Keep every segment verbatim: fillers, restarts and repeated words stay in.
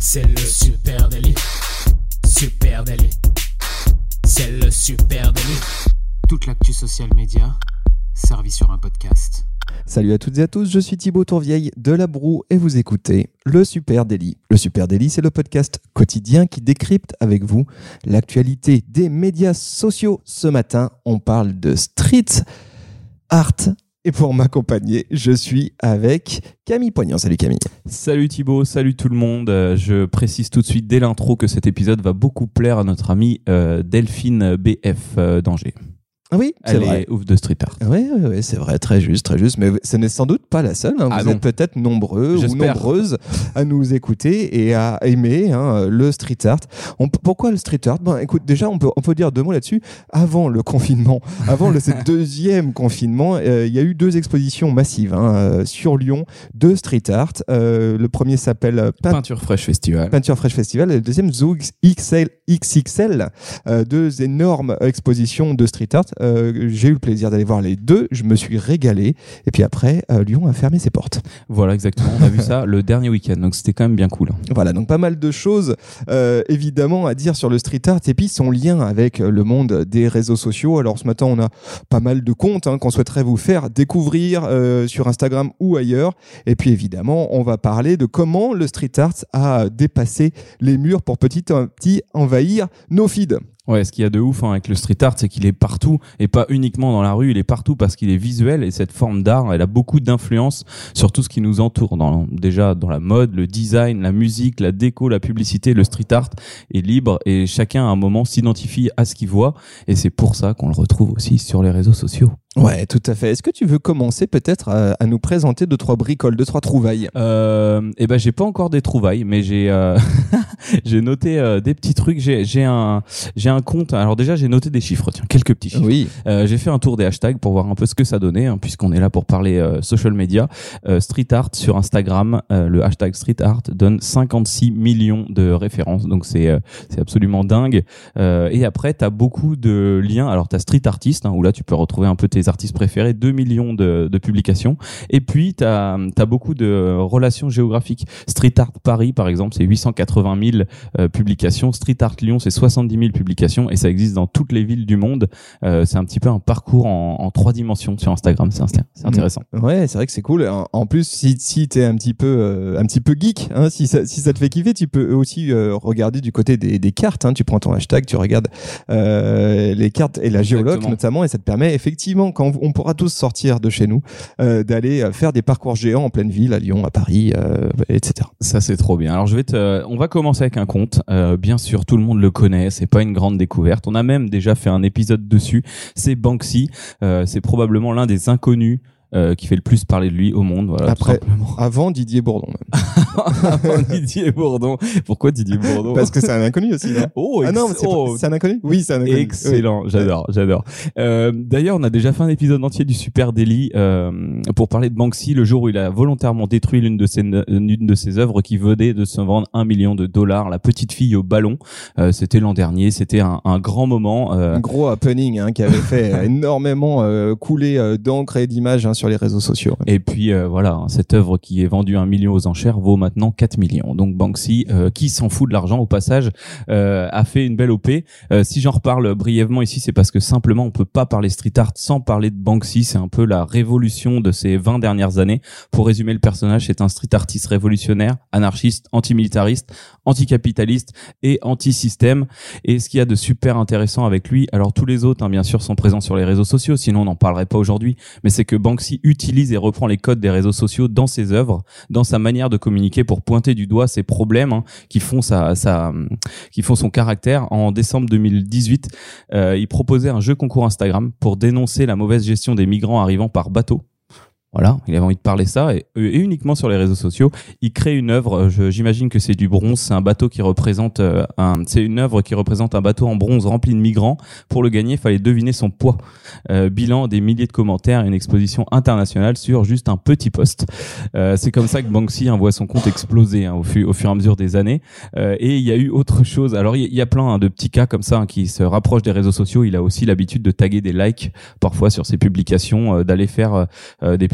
C'est le super délit. Super délit. C'est le super délit. Toute l'actu social média servie sur un podcast. Salut à toutes et à tous, je suis Thibaut Tourvieille de La Broue et vous écoutez Le Super Délit. Le Super Délit, c'est le podcast quotidien qui décrypte avec vous l'actualité des médias sociaux. Ce matin, on parle de street art. Et pour m'accompagner, je suis avec Camille Poignant. Salut Camille. Salut Thibaut, salut tout le monde. Euh, je précise tout de suite dès l'intro que cet épisode va beaucoup plaire à notre amie euh, Delphine B F euh, d'Angers. Oui, c'est Elle vrai. est ouf de street art. Oui, oui, oui, c'est vrai, très juste, très juste. Mais ce n'est sans doute pas la seule. Hein. Vous Ah êtes non. peut-être nombreux J'espère. ou nombreuses à nous écouter et à aimer hein, le street art. On, pourquoi le street art ? Ben, écoute, déjà, on peut, on peut dire deux mots là-dessus. Avant le confinement, avant le ce deuxième confinement, euh, il y a eu deux expositions massives hein, euh, sur Lyon de street art. Euh, le premier s'appelle euh, Peint- Peinture Fresh Festival. Peinture Fresh Festival et le deuxième Zoo X L, X X L, euh, deux énormes expositions de street art. Euh, j'ai eu le plaisir d'aller voir les deux, je me suis régalé et puis après euh, Lyon a fermé ses portes. Voilà, exactement. On a vu ça le dernier week-end, donc c'était quand même bien cool. Voilà, donc pas mal de choses euh, évidemment à dire sur le street art et puis son lien avec le monde des réseaux sociaux. Alors ce matin on a pas mal de comptes hein, qu'on souhaiterait vous faire découvrir euh, sur Instagram ou ailleurs et puis évidemment on va parler de comment le street art a dépassé les murs pour petit à petit envahir nos feeds. Ouais, ce qu'il y a de ouf hein, avec le street art, c'est qu'il est partout et pas uniquement dans la rue, il est partout parce qu'il est visuel et cette forme d'art, elle a beaucoup d'influence sur tout ce qui nous entoure. Dans, déjà dans la mode, le design, la musique, la déco, la publicité, le street art est libre et chacun à un moment s'identifie à ce qu'il voit et c'est pour ça qu'on le retrouve aussi sur les réseaux sociaux. Ouais, tout à fait. Est-ce que tu veux commencer peut-être à, à nous présenter deux trois bricoles, deux trois trouvailles ? Euh, et ben j'ai pas encore des trouvailles, mais j'ai euh, j'ai noté euh, des petits trucs. J'ai j'ai un j'ai un compte. Alors déjà j'ai noté des chiffres. Tiens, quelques petits chiffres. Oui. Euh, j'ai fait un tour des hashtags pour voir un peu ce que ça donnait, hein, puisqu'on est là pour parler euh, social media. Euh, street art sur Instagram, euh, le hashtag street art donne cinquante-six millions de références, donc c'est euh, c'est absolument dingue. Euh, et après t'as beaucoup de liens. Alors t'as street artist, hein, où là tu peux retrouver un peu tes artistes préférés, deux millions de, de publications. Et puis t'as t'as beaucoup de relations géographiques. Street art Paris par exemple, c'est huit cent quatre-vingt mille euh, publications. Street art Lyon, c'est soixante-dix mille publications et ça existe dans toutes les villes du monde. Euh, c'est un petit peu un parcours en, en trois dimensions sur Instagram. C'est, c'est intéressant. Ouais, c'est vrai que c'est cool. En, en plus, si, si t'es un petit peu, euh, un petit peu geek, hein, si ça, si ça te fait kiffer, tu peux aussi euh, regarder du côté des, des cartes. Hein. Tu prends ton hashtag, tu regardes euh, les cartes et la géologue Exactement. notamment, et ça te permet effectivement, quand on pourra tous sortir de chez nous, euh, d'aller faire des parcours géants en pleine ville, à Lyon, à Paris, euh, et cetera. Ça c'est trop bien. Alors je vais te, on va commencer avec un compte. Euh, bien sûr, tout le monde le connaît. C'est pas une grande découverte. On a même déjà fait un épisode dessus. C'est Banksy. Euh, c'est probablement l'un des inconnus euh, qui fait le plus parler de lui au monde. Voilà, Après, tout simplement. avant Didier Bourdon, même. Didier Bourdon. Pourquoi Didier Bourdon? Parce que c'est un inconnu aussi, non? Oh, Ah non, mais c'est, oh, pas- c'est un inconnu? Oui, c'est un inconnu. excellent, Oui. j'adore, j'adore. Euh, d'ailleurs, on a déjà fait un épisode entier du Super Délit euh, pour parler de Banksy, le jour où il a volontairement détruit l'une de ses l'une de ses œuvres qui venait de se vendre un million de dollars. La petite fille au ballon, euh, c'était l'an dernier, c'était un, un grand moment. Euh, Un gros happening hein, qui avait fait énormément euh, couler euh, d'encre et d'images hein, sur les réseaux sociaux. Et puis euh, voilà, hein, cette œuvre qui est vendue un million aux enchères vaut maintenant quatre millions. Donc Banksy, euh, qui s'en fout de l'argent au passage, euh, a fait une belle O P. Euh, si j'en reparle brièvement ici, c'est parce que simplement on peut pas parler street art sans parler de Banksy. C'est un peu la révolution de ces vingt dernières années. Pour résumer le personnage, c'est un street artiste révolutionnaire, anarchiste, antimilitariste, anticapitaliste et anti-système. Et ce qu'il y a de super intéressant avec lui, alors tous les autres hein, bien sûr sont présents sur les réseaux sociaux, sinon on n'en parlerait pas aujourd'hui, mais c'est que Banksy utilise et reprend les codes des réseaux sociaux dans ses œuvres, dans sa manière de communiquer pour pointer du doigt ses problèmes hein, qui font sa, sa, qui font son caractère. En décembre deux mille dix-huit, euh, il proposait un jeu concours Instagram pour dénoncer la mauvaise gestion des migrants arrivant par bateau. Voilà, il avait envie de parler ça et, et uniquement sur les réseaux sociaux. Il crée une œuvre, je, j'imagine que c'est du bronze, c'est un bateau qui représente euh, un, c'est une œuvre qui représente un bateau en bronze rempli de migrants. Pour le gagner, il fallait deviner son poids. Euh, bilan, des milliers de commentaires et une exposition internationale sur juste un petit post. Euh, c'est comme ça que Banksy hein, voit son compte exploser hein, au, fu- au fur et à mesure des années. Euh, et il y a eu autre chose. Alors il y, y a plein hein, de petits cas comme ça hein, qui se rapprochent des réseaux sociaux. Il a aussi l'habitude de taguer des likes parfois sur ses publications, euh, d'aller faire euh, des publications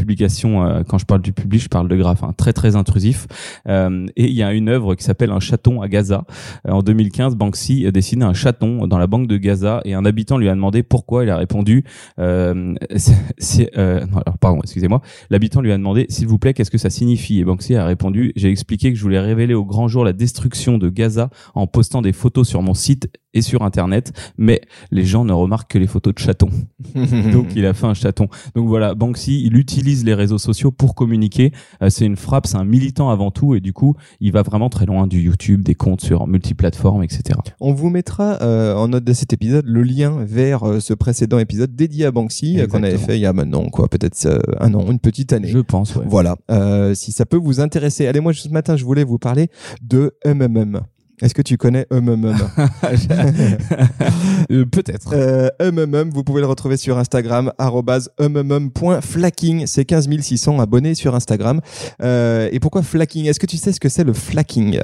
publications, euh, quand je parle du public, je parle de graphes hein, très très intrusifs. Euh, et il y a une œuvre qui s'appelle Un chaton à Gaza. Euh, en deux mille quinze, Banksy a dessiné un chaton dans la banque de Gaza et un habitant lui a demandé pourquoi. Il a répondu, euh, c'est, c'est, euh, non, alors pardon, excusez-moi. L'habitant lui a demandé, s'il vous plaît, qu'est-ce que ça signifie? Et Banksy a répondu, j'ai expliqué que je voulais révéler au grand jour la destruction de Gaza en postant des photos sur mon site et sur Internet, mais les gens ne remarquent que les photos de chatons. Donc il a fait un chaton. Donc voilà, Banksy, il utilise les réseaux sociaux pour communiquer. Euh, c'est une frappe, c'est un militant avant tout, et du coup, il va vraiment très loin du YouTube, des comptes sur multiplateformes, et cetera. On vous mettra euh, en note de cet épisode le lien vers euh, ce précédent épisode dédié à Banksy euh, qu'on avait fait il y a maintenant quoi, peut-être euh, un an, une petite année. Je pense, ouais. Voilà, euh, si ça peut vous intéresser. Allez, moi ce matin, je voulais vous parler de M M M. Est-ce que tu connais M M M? euh, Peut-être. Euh, M M M, vous pouvez le retrouver sur Instagram, arobase m m m point flacking. C'est quinze mille six cents abonnés sur Instagram. Euh, et pourquoi flacking? Est-ce que tu sais ce que c'est le flacking?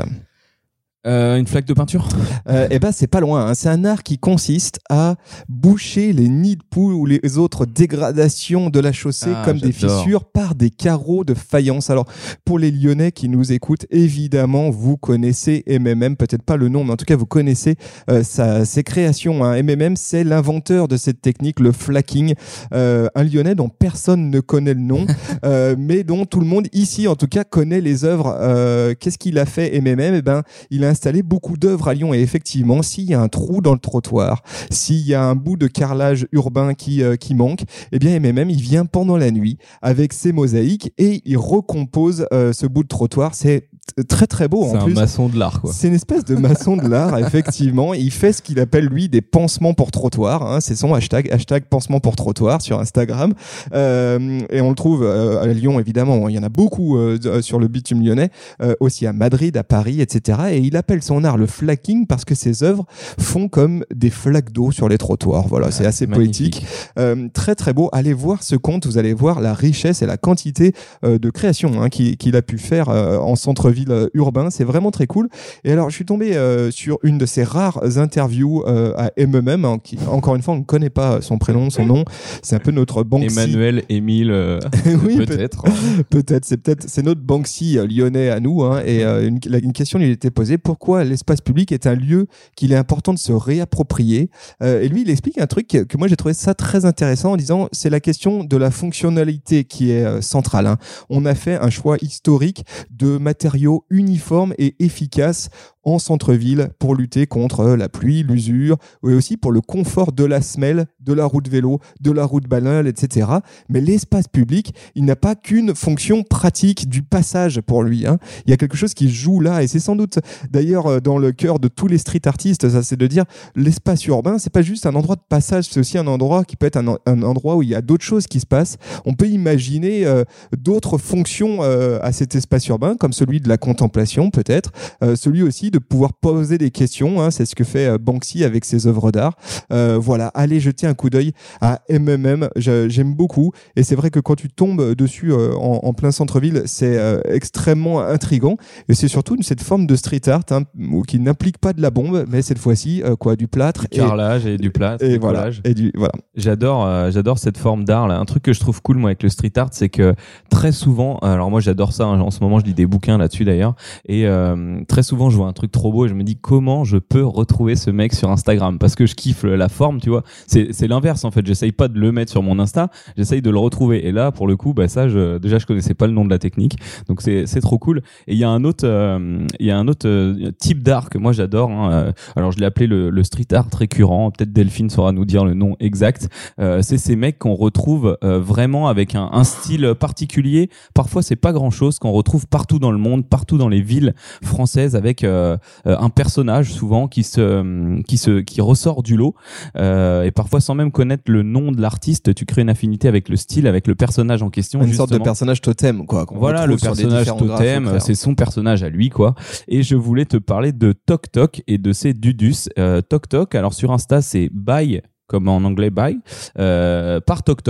Euh, une flaque de peinture? euh, Eh ben, c'est pas loin. Hein. C'est un art qui consiste à boucher les nids de poules ou les autres dégradations de la chaussée, ah, comme j'adore. des fissures, par des carreaux de faïence. Alors, pour les Lyonnais qui nous écoutent, évidemment, vous connaissez M M M, peut-être pas le nom, mais en tout cas, vous connaissez euh, sa, ses créations. Hein. M M M, c'est l'inventeur de cette technique, le flacking. Euh, un Lyonnais dont personne ne connaît le nom, euh, mais dont tout le monde ici, en tout cas, connaît les œuvres. Euh, qu'est-ce qu'il a fait, M M M? Eh ben, il a installé beaucoup d'œuvres à Lyon et effectivement, s'il y a un trou dans le trottoir, s'il y a un bout de carrelage urbain qui, euh, qui manque, eh bien M M M, il vient pendant la nuit avec ses mosaïques et il recompose euh, ce bout de trottoir. C'est très très beau en plus. C'est un maçon de l'art quoi. C'est une espèce de maçon de l'art effectivement. Il fait ce qu'il appelle lui des pansements pour trottoir. Hein. C'est son hashtag, hashtag pansement pour trottoir sur Instagram. Euh, et on le trouve euh, à Lyon évidemment. Il y en a beaucoup euh, sur le bitume lyonnais, euh, aussi à Madrid, à Paris, et cetera. Et il appelle son art le flacking parce que ses œuvres font comme des flaques d'eau sur les trottoirs. Voilà, ouais, c'est assez magnifique. poétique. Euh, très très beau. Allez voir ce compte, vous allez voir la richesse et la quantité euh, de création hein, qu'il, qu'il a pu faire euh, en centre-ville urbain, c'est vraiment très cool. Et alors je suis tombé euh, sur une de ses rares interviews euh, à M M M, hein, qui encore une fois on ne connaît pas son prénom, son nom, c'est un peu notre Banksy. Emmanuel, Émile, euh, oui, peut-être. Peut- peut-être, c'est peut-être, c'est notre Banksy euh, lyonnais à nous. Hein, et euh, une, une question lui était posée, pourquoi l'espace public est un lieu qu'il est important de se réapproprier. Euh, et lui il explique un truc que, que moi j'ai trouvé ça très intéressant en disant c'est la question de la fonctionnalité qui est euh, centrale. Hein. On a fait un choix historique de matériaux uniformes et efficaces en centre-ville pour lutter contre la pluie, l'usure, et aussi pour le confort de la semelle, de la route vélo, de la route banale, et cetera. Mais l'espace public, il n'a pas qu'une fonction pratique du passage pour lui. Hein. Il y a quelque chose qui joue là, et c'est sans doute d'ailleurs dans le cœur de tous les street artistes, ça c'est de dire l'espace urbain, c'est pas juste un endroit de passage, c'est aussi un endroit qui peut être un, un endroit où il y a d'autres choses qui se passent. On peut imaginer euh, d'autres fonctions euh, à cet espace urbain, comme celui de la contemplation peut-être, euh, celui aussi de pouvoir poser des questions, hein, c'est ce que fait euh, Banksy avec ses œuvres d'art. Euh, voilà, allez jeter un coup d'œil à M M M, je, j'aime beaucoup, et c'est vrai que quand tu tombes dessus euh, en, en plein centre-ville, c'est euh, extrêmement intriguant, et c'est surtout cette forme de street art hein, qui n'implique pas de la bombe, mais cette fois-ci euh, quoi, du plâtre, du carrelage et, et du plâtre, et du voilà, collage. Et du voilà. J'adore, euh, j'adore cette forme d'art là. Un truc que je trouve cool moi avec le street art, c'est que très souvent, alors moi j'adore ça. Hein, en ce moment, je lis des bouquins là-dessus d'ailleurs, et euh, très souvent je vois un truc trop beau et je me dis comment je peux retrouver ce mec sur Instagram parce que je kiffe la forme, tu vois. C'est c'est l'inverse en fait. J'essaye pas de le mettre sur mon Insta, j'essaye de le retrouver. Et là, pour le coup, bah ça, je, déjà je connaissais pas le nom de la technique, donc c'est c'est trop cool. Et il y a un autre, euh, il y a un autre euh, type d'art que moi j'adore. Hein. Alors je l'ai appelé le, le street art récurrent. Peut-être Delphine saura nous dire le nom exact. Euh, c'est ces mecs qu'on retrouve euh, vraiment avec un, un style particulier. Parfois c'est pas grand chose qu'on retrouve partout dans le monde, partout dans les villes françaises, avec euh, un personnage souvent qui se qui se qui ressort du lot euh, et parfois sans même connaître le nom de l'artiste, tu crées une affinité avec le style, avec le personnage en question. Une justement. sorte de personnage totem quoi. Voilà, le personnage totem, c'est son personnage à lui quoi. Et je voulais te parler de Tok Tok et de ses Dudus. Euh, Tok Tok, alors sur Insta c'est by comme en anglais by, euh, par Tok Tok.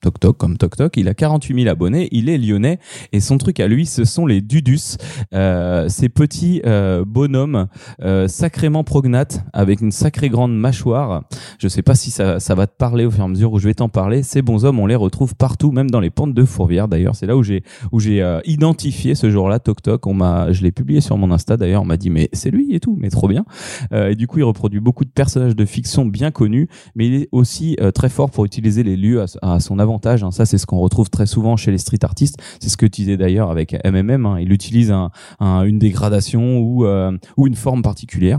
Toc Toc comme Toc Toc, il a quarante-huit mille abonnés, il est lyonnais et son truc à lui ce sont les Dudus, euh, ces petits euh, bonhommes euh, sacrément prognates avec une sacrée grande mâchoire. Je sais pas si ça, ça va te parler au fur et à mesure où je vais t'en parler. Ces bonshommes on les retrouve partout, même dans les pentes de Fourvière d'ailleurs. C'est là où j'ai où j'ai euh, identifié ce jour-là Toc Toc. On m'a, je l'ai publié sur mon Insta d'ailleurs. On m'a dit mais c'est lui et tout, mais trop bien. Euh, et du coup il reproduit beaucoup de personnages de fiction bien connus, mais il est aussi euh, très fort pour utiliser les lieux à, à son avantage. Ça, c'est ce qu'on retrouve très souvent chez les street artistes. C'est ce que tu disais d'ailleurs avec M M M. Hein. Il utilise un, un, une dégradation ou, euh, ou une forme particulière.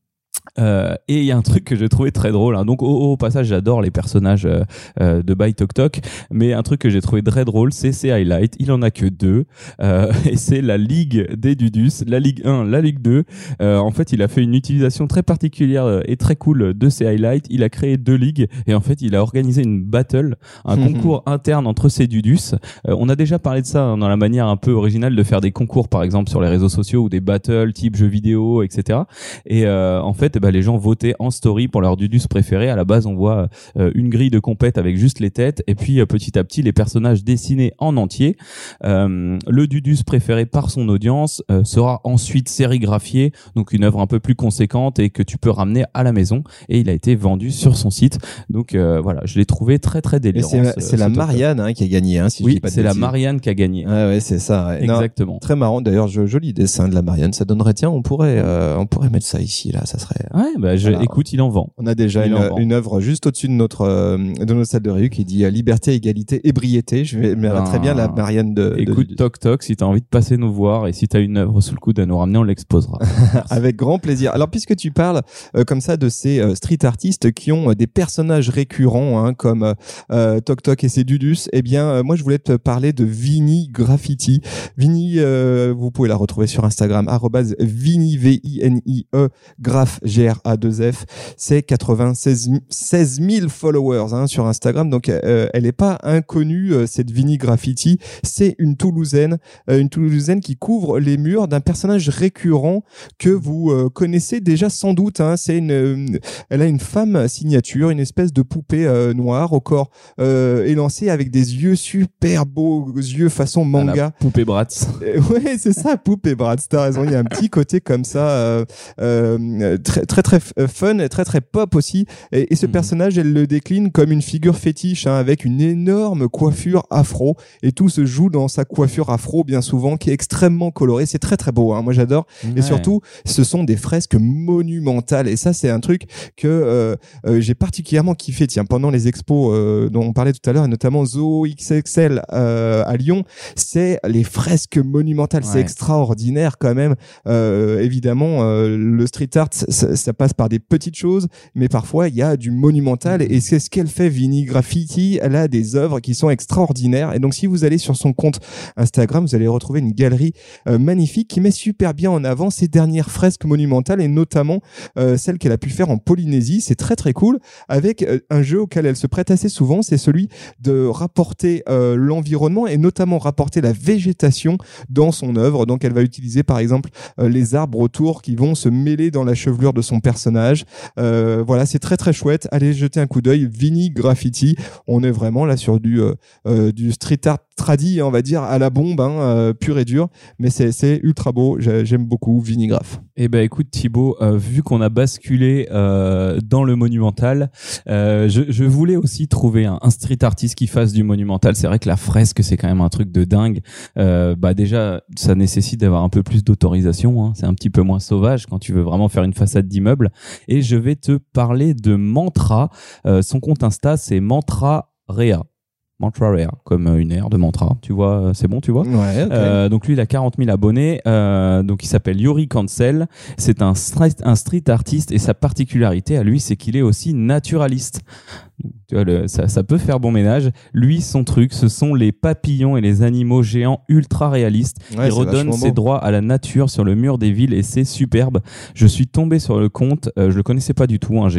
Euh, et il y a un truc que j'ai trouvé très drôle, hein. Donc au, au passage j'adore les personnages euh, euh, de By Toc Toc, mais un truc que j'ai trouvé très drôle c'est ses highlights. Il en a que deux euh, et c'est la Ligue des Dudus, la Ligue un, la Ligue deux. Euh, en fait il a fait une utilisation très particulière et très cool de ses highlights. Il a créé deux ligues et en fait il a organisé une battle, un mmh. concours interne entre ces Dudus. Euh, on a déjà parlé de ça hein, dans la manière un peu originale de faire des concours par exemple sur les réseaux sociaux ou des battles type jeux vidéo, et cetera. Et euh, en fait bah, les gens votaient en story pour leur Dudus préféré. À la base, on voit euh, une grille de compète avec juste les têtes et puis euh, petit à petit les personnages dessinés en entier. Euh, le Dudus préféré par son audience euh, sera ensuite sérigraphié, donc une œuvre un peu plus conséquente et que tu peux ramener à la maison. Et il a été vendu sur son site. Donc euh, voilà, je l'ai trouvé très très délirant. C'est la, c'est la Marianne hein, qui a gagné, hein, si oui, je dis pas de c'est bêtises. la Marianne qui a gagné. Ah ouais, c'est ça. Ouais. Exactement. Non, très marrant. D'ailleurs, joli dessin de la Marianne. Ça donnerait, tiens, on pourrait, euh, on pourrait mettre ça ici, là. Ça serait. Ouais, bah, je, voilà. Écoute, il en vend. On a déjà une, une œuvre juste au-dessus de notre, euh, de notre salle de réu qui dit euh, liberté, égalité, ébriété. Je vais, mais elle a très bien la Marianne de. Écoute, de... Toc Toc, si t'as envie de passer nous voir et si t'as une œuvre sous le coude à nous ramener, on l'exposera. Avec grand plaisir. Alors, puisque tu parles euh, comme ça de ces euh, street artistes qui ont euh, des personnages récurrents, hein, comme euh, Toc Toc et ses Dudus, eh bien, euh, moi, je voulais te parler de Vini Graffiti. Vini, euh, vous pouvez la retrouver sur Instagram, arrobase Vini, V I N I E, Graph, G R A deux F. C'est quatre-vingt-seize mille followers hein, sur Instagram, donc euh, elle n'est pas inconnue, euh, cette Vini Graffiti. C'est une Toulousaine, euh, une Toulousaine qui couvre les murs d'un personnage récurrent que vous euh, connaissez déjà sans doute. Hein. C'est une, une, elle a une femme signature, une espèce de poupée euh, noire au corps euh, élancé avec des yeux super beaux, yeux façon manga. La poupée Bratz. Euh, ouais, c'est ça, poupée Bratz. T'as raison. Il y a un petit côté comme ça, euh, euh, très très très fun, et très très pop aussi. Et, et ce mmh. personnage, elle le décline comme une figure fétiche, hein, avec une énorme coiffure afro. Et tout se joue dans sa coiffure afro, bien souvent, qui est extrêmement colorée. C'est très très beau. Hein, moi, j'adore. Ouais. Et surtout, ce sont des fresques monumentales. Et ça, c'est un truc que euh, euh, j'ai particulièrement kiffé. Tiens, pendant les expos euh, dont on parlait tout à l'heure, et notamment Zoo X X L euh, à Lyon, c'est les fresques monumentales. Ouais. C'est extraordinaire quand même. Euh, évidemment, euh, le street art, ça, ça passe par des petites choses, mais parfois il y a du monumental. Et c'est ce qu'elle fait, Vini Graffiti. Elle a des œuvres qui sont extraordinaires. Et donc, si vous allez sur son compte Instagram, vous allez retrouver une galerie euh, magnifique qui met super bien en avant ses dernières fresques monumentales, et notamment euh, celle qu'elle a pu faire en Polynésie. C'est très très cool, avec euh, un jeu auquel elle se prête assez souvent, c'est celui de rapporter euh, l'environnement et notamment rapporter la végétation dans son œuvre. Donc elle va utiliser par exemple euh, les arbres autour qui vont se mêler dans la chevelure de son personnage. Euh, voilà, c'est très très chouette. Allez jeter un coup d'œil. Vini Graffiti. On est vraiment là sur du euh, euh, du street art tradi, on va dire, à la bombe, hein, euh, pur et dur. Mais c'est c'est ultra beau. J'aime beaucoup Vini Graff. Eh ben écoute Thibaut, euh, vu qu'on a basculé euh, dans le monumental, euh, je, je voulais aussi trouver un, un street artiste qui fasse du monumental. C'est vrai que la fresque c'est quand même un truc de dingue. Euh, bah déjà ça nécessite d'avoir un peu plus d'autorisation. Hein. C'est un petit peu moins sauvage quand tu veux vraiment faire une façade d'immeuble. Et je vais te parler de Mantra. Euh, son compte Insta c'est Mantra Rea. Mantra Rare, comme une aire de mantra, tu vois, c'est bon, tu vois. Ouais, okay. euh, donc lui, il a quarante mille abonnés. Euh, donc il s'appelle Yuri Cancel. C'est un street, un street artiste et sa particularité à lui, c'est qu'il est aussi naturaliste. Tu vois, le, ça, ça peut faire bon ménage. Lui, son truc, ce sont les papillons et les animaux géants ultra réalistes. Ouais, il redonne ses droits à la nature sur le mur des villes et c'est superbe. Je suis tombé sur le compte, euh, je le connaissais pas du tout. Hein, j'ai, j'ai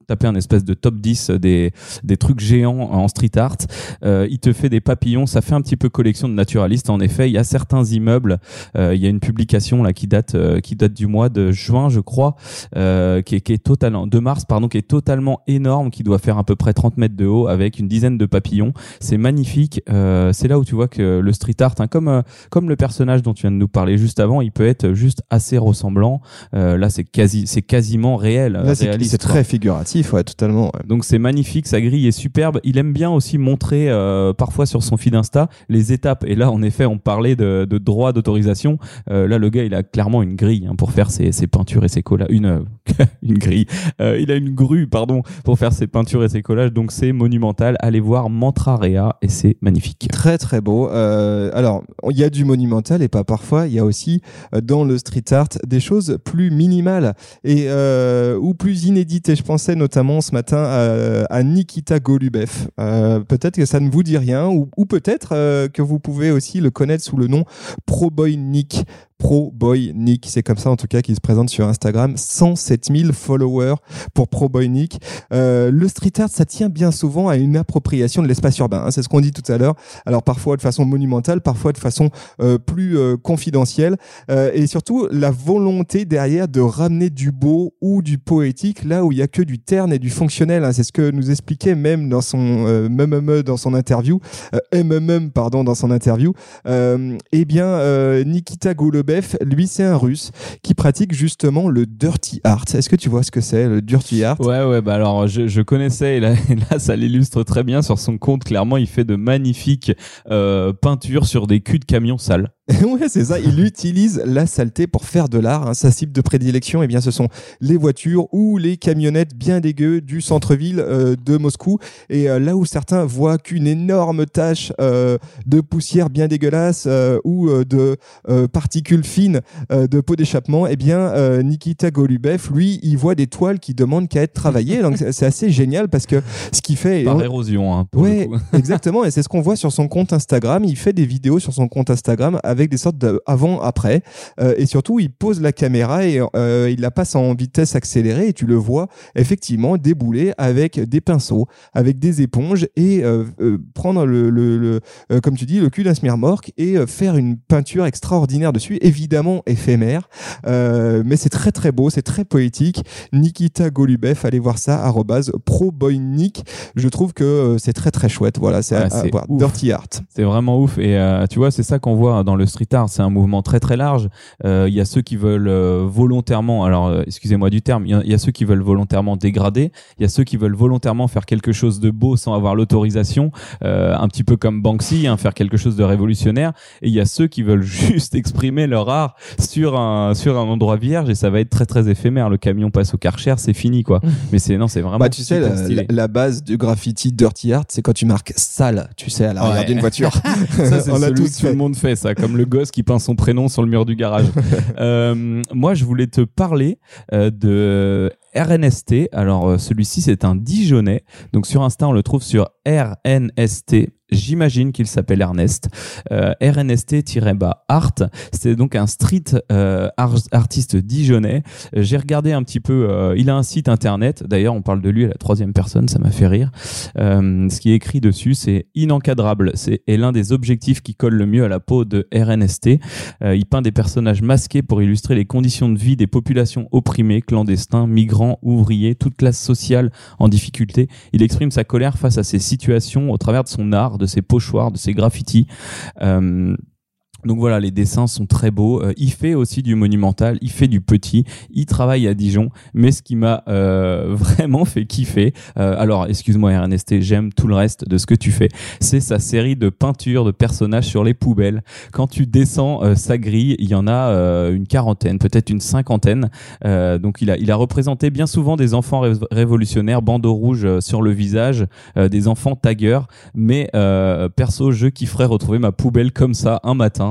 taper un espèce de top dix des, des trucs géants en street art. Euh, il te fait des papillons, ça fait un petit peu collection de naturalistes. En effet, il y a certains immeubles, euh, il y a une publication là qui date euh, qui date du mois de juin, je crois, euh, qui est qui est totalement de mars pardon, qui est totalement énorme, qui doit faire à peu près trente mètres de haut avec une dizaine de papillons. C'est magnifique. Euh, c'est là où tu vois que le street art, hein, comme euh, comme le personnage dont tu viens de nous parler juste avant, il peut être juste assez ressemblant. Euh, là, c'est quasi c'est quasiment réel. Là, c'est, réaliste, c'est très figuratif. Ouais, totalement. Ouais. Donc c'est magnifique, sa grille est superbe. Il aime bien aussi montrer euh, parfois sur son feed Insta les étapes. Et là, en effet, on parlait de, de droit d'autorisation. Euh, là, le gars, il a clairement une grille hein, pour faire ses, ses peintures et ses collages. Une euh, une grille. Euh, il a une grue, pardon, pour faire ses peintures et ses collages. Donc c'est monumental. Allez voir Mantrarea et c'est magnifique. Très très beau. Euh, alors, il y a du monumental et pas parfois. Il y a aussi euh, dans le street art des choses plus minimales et euh, ou plus inédites. Et je pensais notamment ce matin à, à Nikita Golubev. Euh, peut-être que ça ne vous dit rien, ou, ou peut-être euh, que vous pouvez aussi le connaître sous le nom Pro Boy Nick. Pro Boy Nick, c'est comme ça en tout cas qu'il se présente sur Instagram. cent sept mille followers pour Pro Boy Nick. Euh, le street art, ça tient bien souvent à une appropriation de l'espace urbain, hein, c'est ce qu'on dit tout à l'heure. Alors parfois de façon monumentale, parfois de façon euh, plus euh, confidentielle, euh, et surtout la volonté derrière de ramener du beau ou du poétique là où il y a que du terne et du fonctionnel, hein. C'est ce que nous expliquait même dans son euh, M M E dans son interview, euh, M M M pardon dans son interview. Euh, eh bien euh, Nikita Golubev, lui, c'est un Russe qui pratique justement le dirty art. Est-ce que tu vois ce que c'est, le dirty art ? Ouais, ouais, bah alors je, je connaissais et là, et là, ça l'illustre très bien sur son compte. Clairement, il fait de magnifiques euh, peintures sur des culs de camions sales. Ouais, c'est ça. Il utilise la saleté pour faire de l'art. Hein. Sa cible de prédilection, eh bien, ce sont les voitures ou les camionnettes bien dégueu du centre-ville euh, de Moscou. Et euh, là où certains voient qu'une énorme tache euh, de poussière bien dégueulasse euh, ou euh, de euh, particules fines euh, de peau d'échappement, eh bien, euh, Nikita Golubev, lui, il voit des toiles qui demandent qu'à être travaillées. Donc, c'est assez génial parce que ce qu'il fait... Par on... érosion, hein, pour ouais, le coup. Exactement. Et c'est ce qu'on voit sur son compte Instagram. Il fait des vidéos sur son compte Instagram avec des sortes de avant-après, euh, et surtout il pose la caméra et euh, il la passe en vitesse accélérée et tu le vois effectivement débouler avec des pinceaux, avec des éponges et euh, euh, prendre le, le, le euh, comme tu dis le cul d'un smirmorque et euh, faire une peinture extraordinaire dessus, évidemment éphémère, euh, mais c'est très très beau, c'est très poétique. Nikita Golubev, allez voir ça, arrobase proboynik. Je trouve que euh, c'est très très chouette. Voilà, c'est, ouais, à, c'est à voir. Ouf. Dirty art. C'est vraiment ouf et euh, tu vois, c'est ça qu'on voit dans le street art, c'est un mouvement très très large. Il euh, y a ceux qui veulent euh, volontairement, alors euh, excusez-moi du terme, il y, y a ceux qui veulent volontairement dégrader, il y a ceux qui veulent volontairement faire quelque chose de beau sans avoir l'autorisation, euh, un petit peu comme Banksy, hein, faire quelque chose de révolutionnaire, et il y a ceux qui veulent juste exprimer leur art sur un sur un endroit vierge et ça va être très très éphémère. Le camion passe au Karcher, c'est fini quoi. Mais c'est non, c'est vraiment bah, tu sais la, la, la base du graffiti dirty art, c'est quand tu marques sale, tu sais, à l'arrière ouais. d'une voiture. Ça c'est on l'a tous fait. Tout le monde fait ça, comme le gosse qui peint son prénom sur le mur du garage. euh, moi, je voulais te parler euh, de R N S T. Alors, euh, celui-ci, c'est un Dijonnais. Donc, sur Insta, on le trouve sur R N S T. J'imagine qu'il s'appelle Ernest. Euh, R N S T-art. C'est donc un street euh, art, artiste dijonnais. J'ai regardé un petit peu. Euh, il a un site internet. D'ailleurs, on parle de lui à la troisième personne. Ça m'a fait rire. Euh, ce qui est écrit dessus, c'est inencadrable. C'est est l'un des objectifs qui colle le mieux à la peau de R N S T. Euh, il peint des personnages masqués pour illustrer les conditions de vie des populations opprimées, clandestins, migrants, ouvriers, toute classe sociale en difficulté. Il exprime sa colère face à ces situations au travers de son art, de ses pochoirs, de ses graffitis. Euh, Donc voilà, les dessins sont très beaux. Euh, il fait aussi du monumental, il fait du petit, il travaille à Dijon. Mais ce qui m'a euh, vraiment fait kiffer, euh, alors excuse-moi R N S T, j'aime tout le reste de ce que tu fais, c'est sa série de peintures de personnages sur les poubelles. Quand tu descends euh, sa grille, il y en a euh, une quarantaine, peut-être une cinquantaine. Euh, donc il a, il a représenté bien souvent des enfants ré- révolutionnaires, bandeaux rouges euh, sur le visage, euh, des enfants taggeurs. Mais euh, perso, je kifferais retrouver ma poubelle comme ça un matin.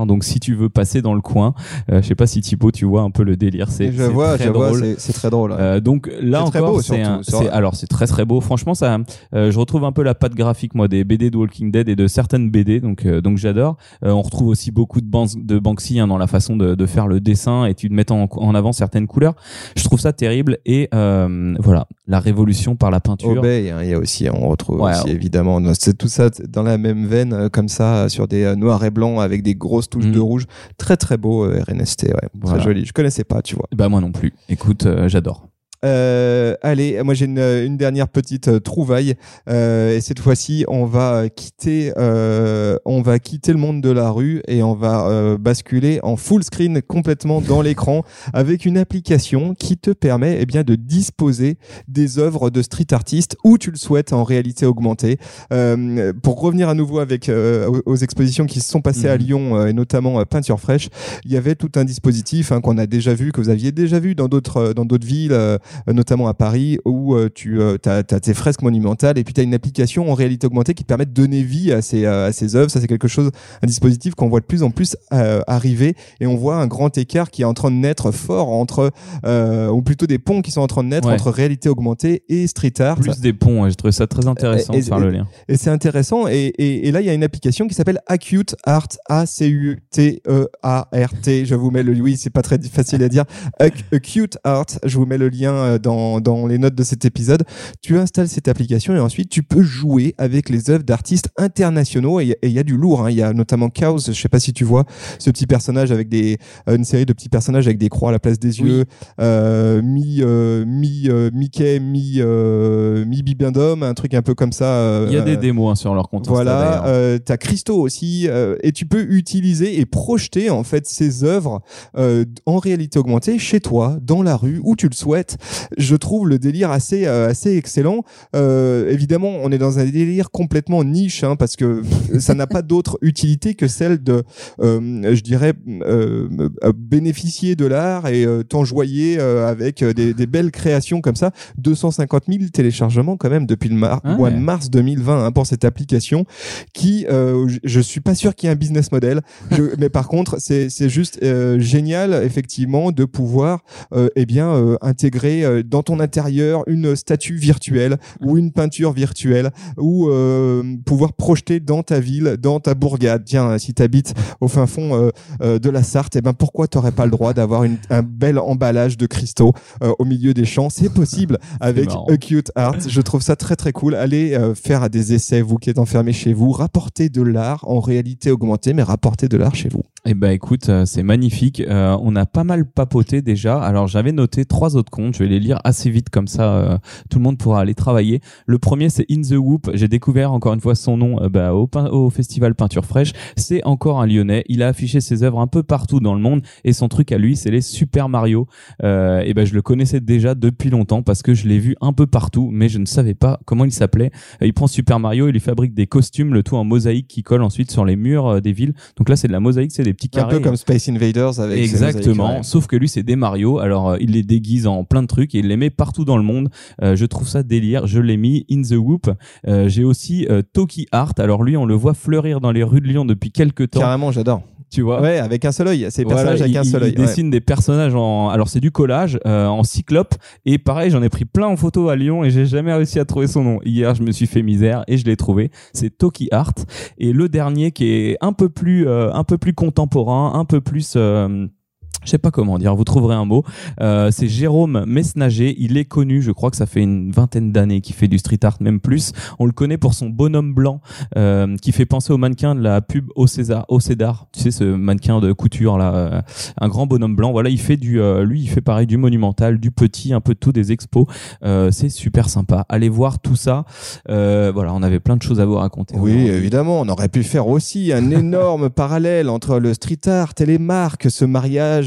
soir. Donc si tu veux passer dans le coin, euh, je sais pas si Thibaut, tu vois un peu le délire. C'est, je c'est vois, très je drôle. vois, c'est, c'est très drôle. Ouais. Euh, donc là c'est encore, beau, c'est, un, surtout, c'est alors c'est très très beau. Franchement, ça, euh, je retrouve un peu la patte graphique moi des B D de Walking Dead et de certaines B D. Donc euh, donc j'adore. Euh, on retrouve aussi beaucoup de, Ban- de Banksy hein, dans la façon de, de faire le dessin et tu de mettre en, en avant certaines couleurs. Je trouve ça terrible et euh, voilà la révolution par la peinture. Obey, hein, il y a aussi, on retrouve Ouais, aussi ouais. évidemment, c'est tout ça dans la même veine euh, comme ça sur des euh, noirs et blancs avec des grosses touches mmh. de rouge. Très très beau euh, R N S T, ouais, voilà. très joli. Je connaissais pas, tu vois. Bah moi non plus. Écoute, euh, j'adore. Euh, allez, moi j'ai une, une dernière petite euh, trouvaille euh, et cette fois-ci on va quitter, euh, on va quitter le monde de la rue et on va euh, basculer en full screen complètement dans l'écran avec une application qui te permet eh bien de disposer des œuvres de street artistes où tu le souhaites en réalité augmentée. Euh, pour revenir à nouveau avec euh, aux, aux expositions qui se sont passées mmh. à Lyon euh, et notamment euh, Peinture Fraîche, il y avait tout un dispositif hein, qu'on a déjà vu, que vous aviez déjà vu dans d'autres dans d'autres villes. Euh, notamment à Paris, où euh, tu euh, as tes fresques monumentales et puis tu as une application en réalité augmentée qui te permet de donner vie à ces, euh, à ces œuvres. Ça, c'est quelque chose, un dispositif qu'on voit de plus en plus euh, arriver et on voit un grand écart qui est en train de naître fort entre, euh, ou plutôt des ponts qui sont en train de naître ouais. entre réalité augmentée et street art. Plus des ponts, ouais, je trouvais ça très intéressant et, de faire et, le lien. Et c'est intéressant et, et, et là, il y a une application qui s'appelle Acute Art, A C U T E A R T. Je vous mets le, oui, c'est pas très facile à dire. Acute Art, je vous mets le lien dans Dans, dans les notes de cet épisode. Tu installes cette application et ensuite tu peux jouer avec les œuvres d'artistes internationaux et il y a du lourd. Hein. Il y a notamment Chaos, je sais pas si tu vois ce petit personnage avec des euh, une série de petits personnages avec des croix à la place des yeux, oui. euh, mi euh, mi euh, Mickey, mi euh, mi Bibendum, un truc un peu comme ça. Euh, il y a des démos hein, sur leur compte. Voilà, euh, t'as Christo aussi euh, et tu peux utiliser et projeter en fait ces œuvres euh, en réalité augmentée chez toi, dans la rue où tu le souhaites. Je trouve le délire assez euh, assez excellent. Euh, évidemment, on est dans un délire complètement niche hein, parce que ça n'a pas d'autre utilité que celle de, euh, je dirais, euh, bénéficier de l'art et euh, t'enjoyer euh, avec des, des belles créations comme ça. deux cent cinquante mille téléchargements quand même depuis le mar- ah, mois ouais. de mars deux mille vingt hein, pour cette application qui, euh, je suis pas sûr qu'il y ait un business model, je, mais par contre, c'est c'est juste euh, génial effectivement de pouvoir, euh, eh bien, euh, intégrer euh, dans ton intérieur une statue virtuelle ou une peinture virtuelle ou euh, pouvoir projeter dans ta ville, dans ta bourgade. Tiens, si tu habites au fin fond euh, euh, de la Sarthe, eh ben pourquoi t'aurais pas le droit d'avoir une, un bel emballage de cristaux euh, au milieu des champs? C'est possible avec Acute Art. Je trouve ça très très cool. Allez euh, faire des essais, vous qui êtes enfermés chez vous, rapportez de l'art en réalité augmentée, mais rapportez de l'art chez vous. Eh ben écoute, euh, c'est magnifique. Euh, on a pas mal papoté déjà. Alors j'avais noté trois autres comptes. Je vais les lire assez vite comme ça. Euh, tout le monde pourra aller travailler. Le premier c'est In the Whoop. J'ai découvert encore une fois son nom euh, bah, au, au festival Peinture Fraîche. C'est encore un Lyonnais. Il a affiché ses œuvres un peu partout dans le monde et son truc à lui c'est les Super Mario. Euh, et ben je le connaissais déjà depuis longtemps parce que je l'ai vu un peu partout, mais je ne savais pas comment il s'appelait. Euh, il prend Super Mario, il lui fabrique des costumes, le tout en mosaïque qui colle ensuite sur les murs euh, des villes. Donc là c'est de la mosaïque, c'est des petits carrés. Un peu comme Space Invaders avec exactement, mosaïques, ouais. Sauf que lui c'est des Mario, alors euh, il les déguise en plein de trucs et il les met partout dans le monde. Euh, je trouve ça délire, je l'ai mis In the Whoop. Euh, j'ai aussi euh, Toki Art, alors lui on le voit fleurir dans les rues de Lyon depuis quelques temps. Carrément, j'adore. Tu vois, ouais, avec un seul œil. C'est des voilà, personnages avec il, un seul il, œil. Il dessine ouais. des personnages en, alors c'est du collage euh, en cyclope et pareil, j'en ai pris plein en photo à Lyon et j'ai jamais réussi à trouver son nom. Hier, je me suis fait misère et je l'ai trouvé. C'est Toki Art et le dernier qui est un peu plus, euh, un peu plus contemporain, un peu plus. Euh, Je sais pas comment dire, vous trouverez un mot. Euh, c'est Jérôme Mesnager. Il est connu, je crois que ça fait une vingtaine d'années qu'il fait du street art, même plus. On le connaît pour son bonhomme blanc euh, qui fait penser au mannequin de la pub au César, au Cédar. Tu sais, ce mannequin de couture là, euh, un grand bonhomme blanc. Voilà, il fait du, euh, lui, il fait pareil du monumental, du petit, un peu de tout, des expos. Euh, c'est super sympa. Allez voir tout ça. Euh, voilà, on avait plein de choses à vous raconter. Oui, évidemment, on aurait pu faire aussi un énorme parallèle entre le street art et les marques, ce mariage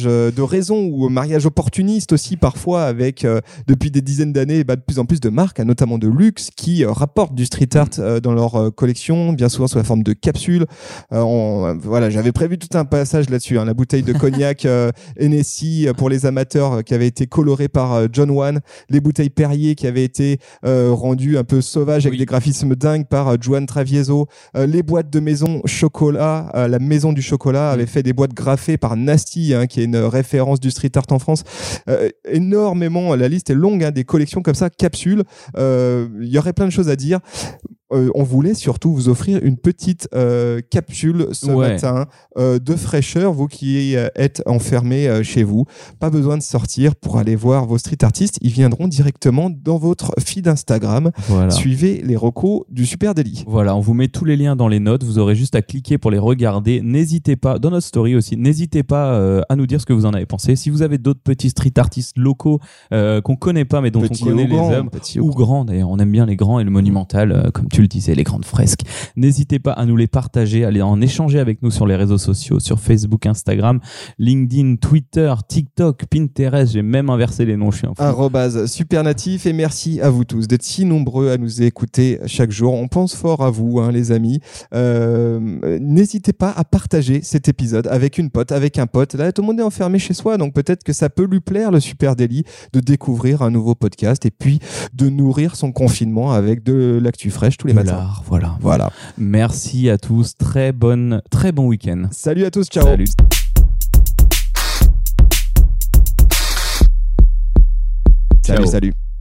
de raison ou mariage opportuniste aussi parfois avec euh, depuis des dizaines d'années bah, de plus en plus de marques, hein, notamment de luxe, qui euh, rapportent du street art euh, dans leur euh, collection, bien souvent sous la forme de capsules. Euh, on, euh, voilà, j'avais prévu tout un passage là-dessus, hein, la bouteille de cognac euh, Hennessy pour les amateurs euh, qui avait été colorée par euh, John Wan, les bouteilles Perrier qui avaient été euh, rendues un peu sauvages avec oui. des graphismes dingues par euh, Juan Travieso, euh, les boîtes de maison chocolat, euh, la maison du chocolat avait fait des boîtes graffées par Nasty, hein, qui est une référence du street art en France. Euh, énormément, la liste est longue, hein, des collections comme ça, capsules. Il euh, y aurait plein de choses à dire. Euh, on voulait surtout vous offrir une petite euh, capsule ce ouais. matin euh, de fraîcheur, vous qui euh, êtes enfermés euh, chez vous. Pas besoin de sortir pour aller voir vos street artistes. Ils viendront directement dans votre feed Instagram. Voilà. Suivez les recos du Super Daily. Voilà, on vous met tous les liens dans les notes. Vous aurez juste à cliquer pour les regarder. N'hésitez pas, dans notre story aussi, n'hésitez pas euh, à nous dire ce que vous en avez pensé. Si vous avez d'autres petits street artistes locaux euh, qu'on connaît pas, mais dont petit on connaît les grand, œuvres, ou grands d'ailleurs, on aime bien les grands et le monumental, euh, comme tu le disais, les grandes fresques. N'hésitez pas à nous les partager, à les en échanger avec nous sur les réseaux sociaux, sur Facebook, Instagram, LinkedIn, Twitter, TikTok, Pinterest. J'ai même inversé les noms, je suis un fou. Arrobase Supernatif, et merci à vous tous d'être si nombreux à nous écouter chaque jour. On pense fort à vous, hein, les amis. Euh, n'hésitez pas à partager cet épisode avec une pote, avec un pote. Là, tout le monde est enfermé chez soi, donc peut-être que ça peut lui plaire, le Super Daily, de découvrir un nouveau podcast et puis de nourrir son confinement avec de l'actu fraîche tous les de matins. L'art, voilà. Voilà. Merci à tous. Très bonne, très bon week-end. Salut à tous. Ciao. Salut. Salut, salut.